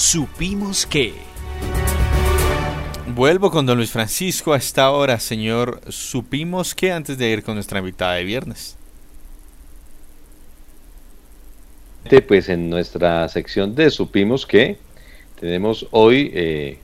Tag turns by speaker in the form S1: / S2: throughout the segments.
S1: Supimos que. Vuelvo con don Luis Francisco a esta hora, señor. Supimos que, antes de ir con nuestra invitada de viernes.
S2: Pues en nuestra sección de Supimos que tenemos hoy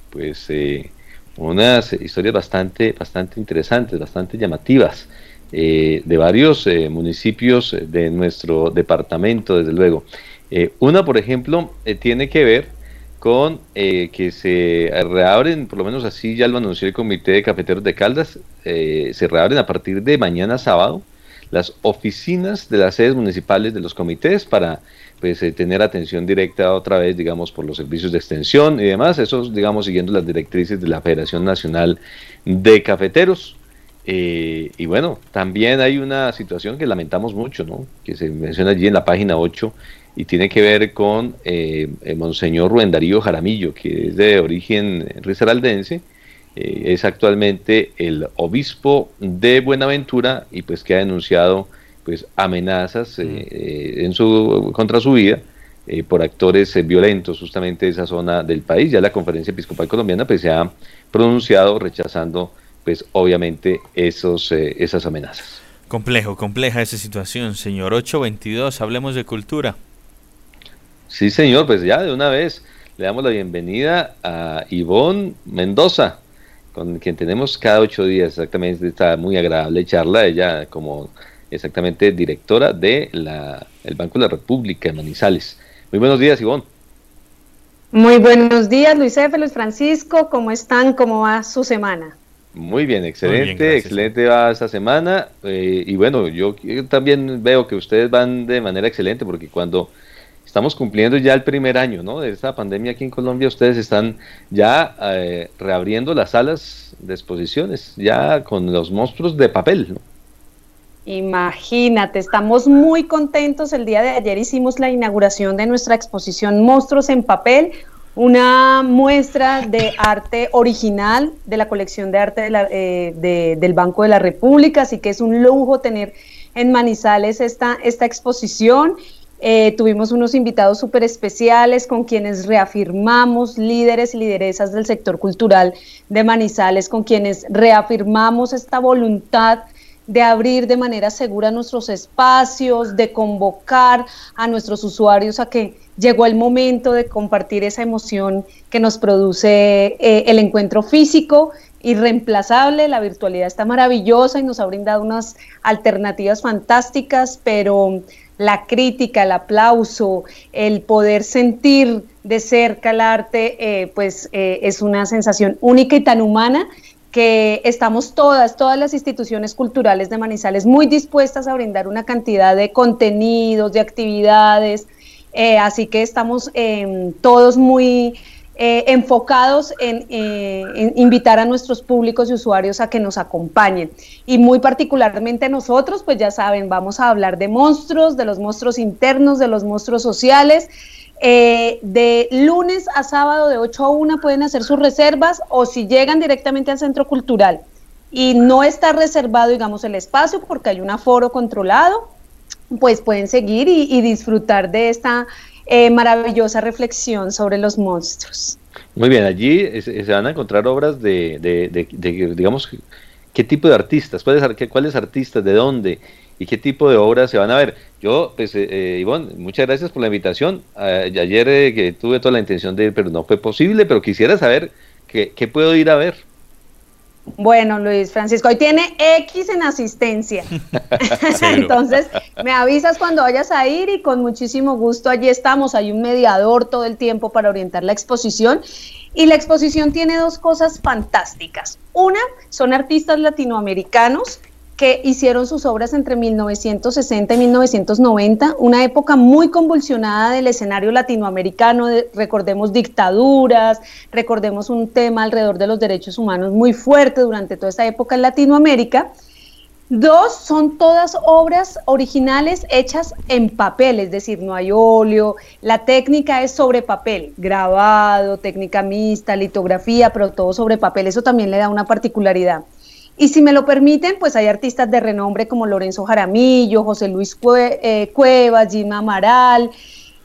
S2: unas historias bastante interesantes, bastante llamativas, de varios municipios de nuestro departamento, desde luego. Una, por ejemplo, tiene que ver con que se reabren, por lo menos así ya lo anunció el Comité de Cafeteros de Caldas, se reabren a partir de mañana sábado las oficinas de las sedes municipales de los comités para tener atención directa otra vez, digamos, por los servicios de extensión y demás, eso, digamos, siguiendo las directrices de la Federación Nacional de Cafeteros. Y bueno, también hay una situación que lamentamos mucho, ¿no?, que se menciona allí en la página 8, y tiene que ver con Monseñor Rubén Darío Jaramillo, que es de origen risaraldense, es actualmente el obispo de Buenaventura y pues que ha denunciado amenazas contra su vida por actores violentos justamente de esa zona del país. Ya la Conferencia Episcopal Colombiana se ha pronunciado rechazando obviamente esas amenazas.
S1: Compleja esa situación, señor. 8:22, hablemos de cultura.
S2: Sí, señor, ya de una vez le damos la bienvenida a Ivonne Mendoza, con quien tenemos cada 8 días exactamente esta muy agradable charla. Ella como exactamente directora de el Banco de la República en Manizales. Muy buenos días, Ivonne.
S3: Muy buenos días, Luis Francisco, ¿cómo están? ¿Cómo va su semana?
S2: Muy bien, excelente,
S1: muy bien,
S2: excelente va esta semana, y bueno, yo también veo que ustedes van de manera excelente, porque cuando estamos cumpliendo ya el primer año, ¿no?, de esta pandemia aquí en Colombia, ustedes están ya reabriendo las salas de exposiciones, ya con los monstruos de papel, ¿no?
S3: Imagínate, estamos muy contentos. El día de ayer hicimos la inauguración de nuestra exposición Monstruos en Papel, una muestra de arte original de la colección de arte del Banco de la República, así que es un lujo tener en Manizales esta exposición. Tuvimos unos invitados súper especiales con quienes reafirmamos, líderes y lideresas del sector cultural de Manizales, con quienes reafirmamos esta voluntad de abrir de manera segura nuestros espacios, de convocar a nuestros usuarios a que llegó el momento de compartir esa emoción que nos produce el encuentro físico irreemplazable. La virtualidad está maravillosa y nos ha brindado unas alternativas fantásticas, pero la crítica, el aplauso, el poder sentir de cerca el arte, es una sensación única y tan humana que estamos todas las instituciones culturales de Manizales muy dispuestas a brindar una cantidad de contenidos, de actividades, así que estamos todos muy enfocados en invitar a nuestros públicos y usuarios a que nos acompañen, y muy particularmente nosotros, pues ya saben, vamos a hablar de monstruos, de los monstruos internos, de los monstruos sociales. De lunes a sábado de 8 a 1 pueden hacer sus reservas, o si llegan directamente al centro cultural y no está reservado, digamos, el espacio porque hay un aforo controlado, pues pueden seguir y disfrutar de esta maravillosa reflexión sobre los monstruos.
S2: Muy bien, allí se van a encontrar obras digamos, ¿qué tipo de artistas? ¿Cuáles artistas? ¿De dónde? ¿Y qué tipo de obras se van a ver? Yo, Ivonne, muchas gracias por la invitación. Ayer que tuve toda la intención de ir, pero no fue posible, pero quisiera saber qué puedo ir a ver.
S3: Bueno, Luis Francisco, hoy tiene X en asistencia. Entonces, me avisas cuando vayas a ir y con muchísimo gusto allí estamos. Hay un mediador todo el tiempo para orientar la exposición. Y la exposición tiene 2 cosas fantásticas. Una, son artistas latinoamericanos que hicieron sus obras entre 1960 y 1990, una época muy convulsionada del escenario latinoamericano. Recordemos dictaduras, recordemos un tema alrededor de los derechos humanos muy fuerte durante toda esa época en Latinoamérica. 2, son todas obras originales hechas en papel, es decir, no hay óleo, la técnica es sobre papel, grabado, técnica mixta, litografía, pero todo sobre papel. Eso también le da una particularidad. Y si me lo permiten, pues hay artistas de renombre como Lorenzo Jaramillo, José Luis Cuevas, Gina Amaral,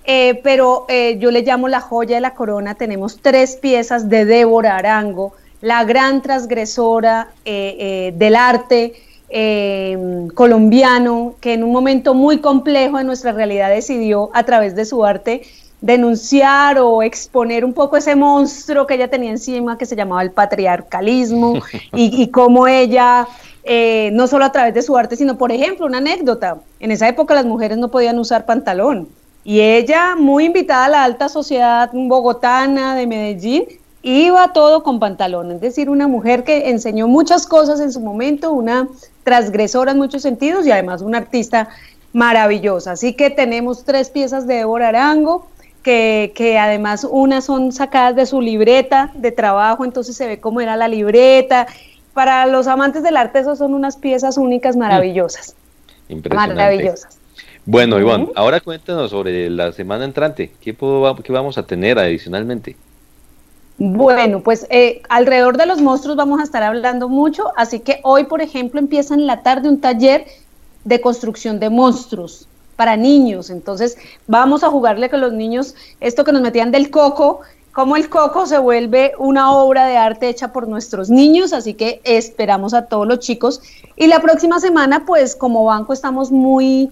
S3: pero yo le llamo la joya de la corona. Tenemos 3 piezas de Débora Arango, la gran transgresora del arte colombiano, que en un momento muy complejo de nuestra realidad decidió a través de su arte denunciar o exponer un poco ese monstruo que ella tenía encima, que se llamaba el patriarcalismo, y cómo ella, no solo a través de su arte, sino, por ejemplo, una anécdota, en esa época las mujeres no podían usar pantalón, y ella, muy invitada a la alta sociedad bogotana de Medellín, iba todo con pantalón, es decir, una mujer que enseñó muchas cosas en su momento, una transgresora en muchos sentidos y además una artista maravillosa. Así que tenemos 3 piezas de Débora Arango, que además unas son sacadas de su libreta de trabajo, entonces se ve cómo era la libreta. Para los amantes del arte, esas son unas piezas únicas maravillosas.
S2: Impresionante.
S3: Maravillosas.
S2: Bueno, Ivonne, ahora cuéntanos sobre la semana entrante. ¿Qué vamos a tener adicionalmente?
S3: Bueno, pues alrededor de los monstruos vamos a estar hablando mucho, así que hoy, por ejemplo, empieza en la tarde un taller de construcción de monstruos para niños. Entonces vamos a jugarle con los niños esto que nos metían del coco, cómo el coco se vuelve una obra de arte hecha por nuestros niños, así que esperamos a todos los chicos. Y la próxima semana, pues como banco estamos muy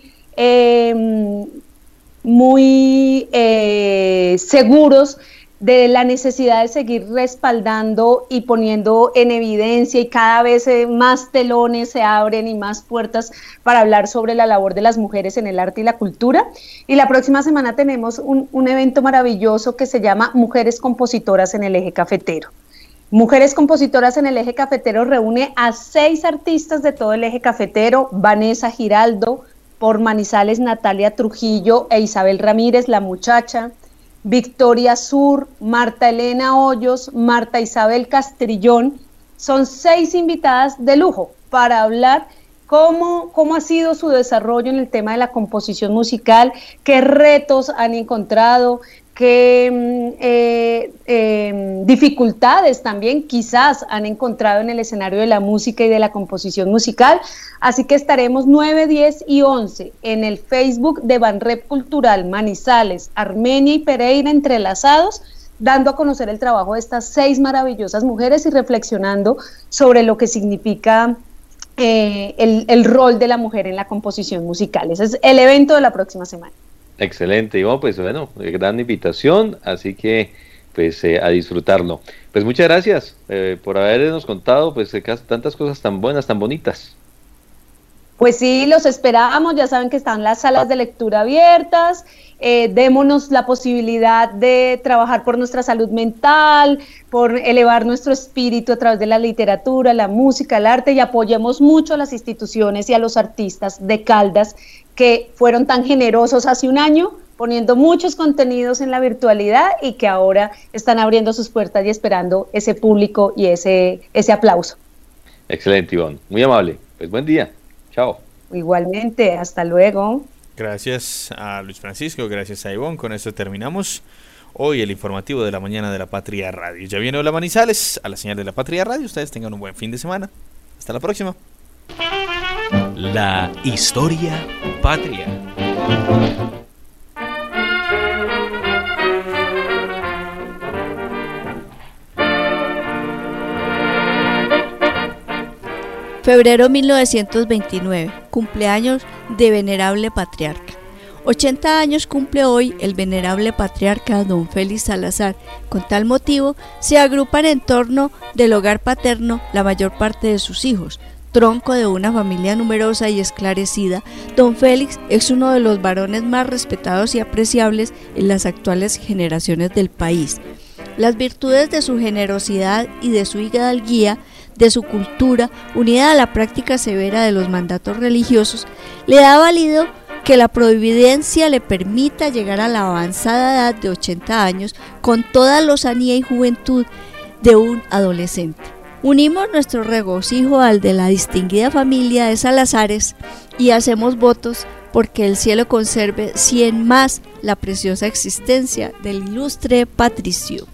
S3: seguros de la necesidad de seguir respaldando y poniendo en evidencia, y cada vez más telones se abren y más puertas para hablar sobre la labor de las mujeres en el arte y la cultura. Y la próxima semana tenemos un evento maravilloso que se llama Mujeres Compositoras en el Eje Cafetero. Mujeres Compositoras en el Eje Cafetero reúne a 6 artistas de todo el Eje Cafetero: Vanessa Giraldo, por Manizales Natalia Trujillo e Isabel Ramírez, La Muchacha; Victoria Sur, Marta Elena Hoyos, Marta Isabel Castrillón. Son 6 invitadas de lujo para hablar cómo ha sido su desarrollo en el tema de la composición musical, qué retos han encontrado, qué dificultades también quizás han encontrado en el escenario de la música y de la composición musical. Así que estaremos 9, 10 y 11 en el Facebook de Banrep Cultural Manizales, Armenia y Pereira entrelazados, dando a conocer el trabajo de estas 6 maravillosas mujeres y reflexionando sobre lo que significa el rol de la mujer en la composición musical. Ese es el evento de la próxima semana.
S2: Excelente, Ivonne, pues bueno, gran invitación, así que pues a disfrutarlo. Pues muchas gracias por habernos contado pues tantas cosas tan buenas, tan bonitas.
S3: Pues sí, los esperamos, ya saben que están las salas de lectura abiertas, démonos la posibilidad de trabajar por nuestra salud mental, por elevar nuestro espíritu a través de la literatura, la música, el arte, y apoyemos mucho a las instituciones y a los artistas de Caldas que fueron tan generosos hace un año, poniendo muchos contenidos en la virtualidad y que ahora están abriendo sus puertas y esperando ese público y ese aplauso.
S2: Excelente, Ivonne, muy amable, pues buen día. Chao.
S3: Igualmente, hasta luego.
S1: Gracias a Luis Francisco, gracias a Ivonne. Con esto terminamos hoy el informativo de la mañana de La Patria Radio. Ya viene Hola Manizales, a la señal de La Patria Radio. Ustedes tengan un buen fin de semana. Hasta la próxima.
S4: La historia patria.
S5: Febrero 1929, cumpleaños de Venerable Patriarca. 80 años cumple hoy el Venerable Patriarca don Félix Salazar. Con tal motivo, se agrupan en torno del hogar paterno la mayor parte de sus hijos. Tronco de una familia numerosa y esclarecida, don Félix es uno de los varones más respetados y apreciables en las actuales generaciones del país. Las virtudes de su generosidad y de su hidalguía, de su cultura, unida a la práctica severa de los mandatos religiosos, le ha valido que la providencia le permita llegar a la avanzada edad de 80 años con toda lozanía y juventud de un adolescente. Unimos nuestro regocijo al de la distinguida familia de Salazares y hacemos votos porque el cielo conserve 100 más la preciosa existencia del ilustre patricio.